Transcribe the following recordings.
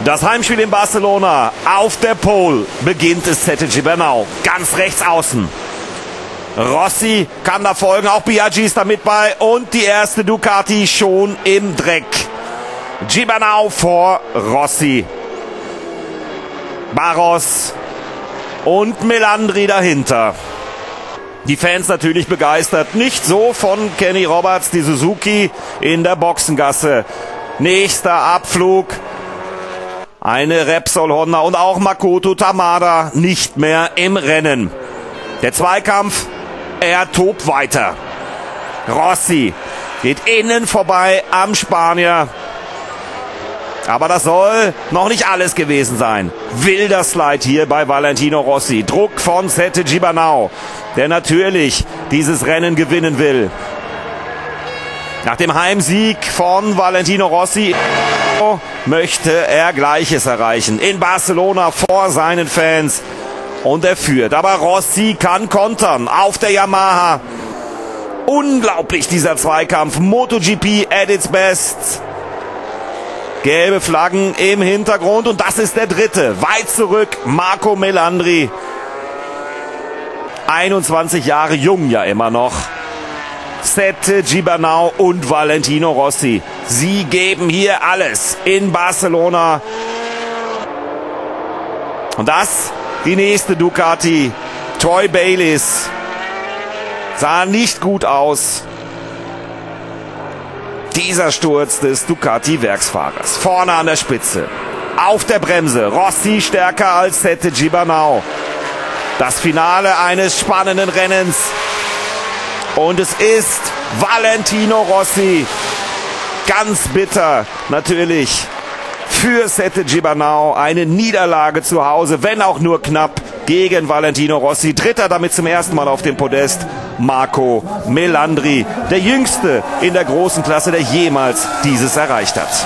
Das Heimspiel in Barcelona. Auf der Pole beginnt es Sette Gibernau. Ganz rechts außen. Rossi kann da folgen. Auch Biaggi ist da mit bei. Und die erste Ducati schon im Dreck. Gibernau vor Rossi. Barros und Melandri dahinter. Die Fans natürlich begeistert. Nicht so von Kenny Roberts, die Suzuki in der Boxengasse. Nächster Abflug. Eine Repsol Honda und auch Makoto Tamada nicht mehr im Rennen. Der Zweikampf, er tobt weiter. Rossi geht innen vorbei am Spanier. Aber das soll noch nicht alles gewesen sein. Wilder Slide hier bei Valentino Rossi. Druck von Sette Gibernau, der natürlich dieses Rennen gewinnen will. Nach dem Heimsieg von Valentino Rossi möchte er Gleiches erreichen. In Barcelona vor seinen Fans. Und er führt. Aber Rossi kann kontern auf der Yamaha. Unglaublich dieser Zweikampf. MotoGP at its best. Gelbe Flaggen im Hintergrund. Und das ist der dritte. Weit zurück. Marco Melandri. 21 Jahre jung ja immer noch. Sette Gibernau und Valentino Rossi. Sie geben hier alles in Barcelona. Und das die nächste Ducati. Troy Bayliss. Sah nicht gut aus. Dieser Sturz des Ducati-Werksfahrers. Vorne an der Spitze. Auf der Bremse. Rossi stärker als Sette Gibernau. Das Finale eines spannenden Rennens. Und es ist Valentino Rossi. Ganz bitter natürlich für Sette Gibernau. Eine Niederlage zu Hause, wenn auch nur knapp, gegen Valentino Rossi. Dritter damit zum ersten Mal auf dem Podest. Marco Melandri, der jüngste in der großen Klasse, der jemals dieses erreicht hat.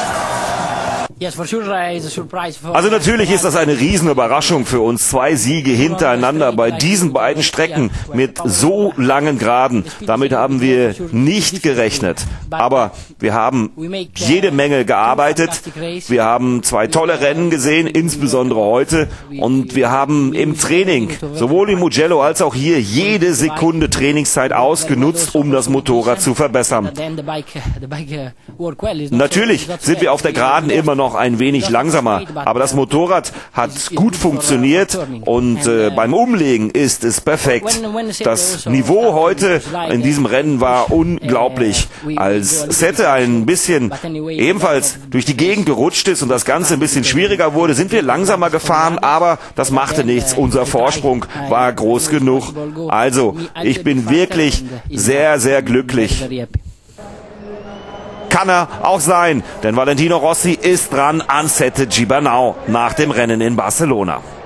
Also natürlich ist das eine Riesenüberraschung für uns. 2 Siege hintereinander bei diesen beiden Strecken mit so langen Geraden. Damit haben wir nicht gerechnet. Aber wir haben jede Menge gearbeitet. Wir haben 2 tolle Rennen gesehen, insbesondere heute. Und wir haben im Training, sowohl in Mugello als auch hier, jede Sekunde Trainingszeit ausgenutzt, um das Motorrad zu verbessern. Natürlich sind wir auf der Geraden immer noch ein wenig langsamer, aber das Motorrad hat gut funktioniert und beim Umlegen ist es perfekt. Das Niveau heute in diesem Rennen war unglaublich. Als Sette ein bisschen ebenfalls durch die Gegend gerutscht ist und das Ganze ein bisschen schwieriger wurde, sind wir langsamer gefahren, aber das machte nichts. Unser Vorsprung war groß genug. Also, ich bin wirklich sehr, sehr glücklich. Kann er auch sein, denn Valentino Rossi ist dran an Sette Gibernau nach dem Rennen in Barcelona.